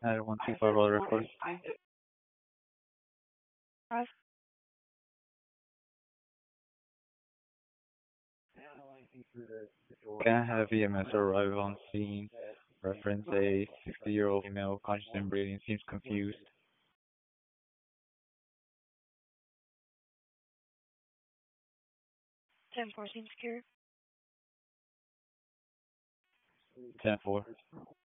125 auto record. Five. Can I have EMS arrive on scene? Reference a 60-year-old female conscious and breathing, seems confused. 10-14 secure. 10-4.